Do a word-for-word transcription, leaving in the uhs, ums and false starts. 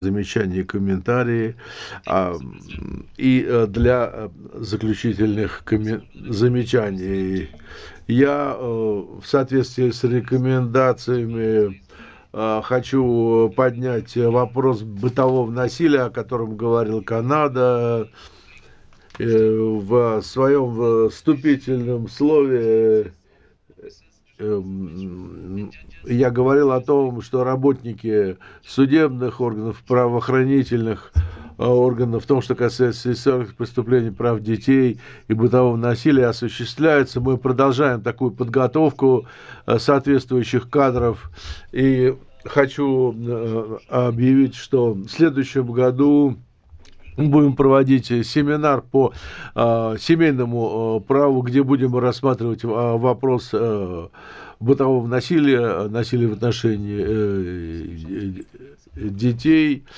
Замечания и комментарии. Ам, и, э, для, э, заключительных комме замечаний я, э, в соответствии с рекомендациями, а, хочу поднять вопрос бытового насилия, о котором говорила Канада. Э, в своем вступительном слове, э, эм, я говорил о том, что работники судебных органов, правоохранительных, а, органов, в том, что касается сексуальных преступлений, прав детей и бытового насилия, осуществляется. Мы продолжаем такую подготовку, а, соответствующих кадров. И хочу, э, объявить, что в следующем году мы будем проводить семинар по, а, семейному, э, праву, где будем рассматривать, а, вопрос, э, бытового насилия, насилия в отношении, э, детей.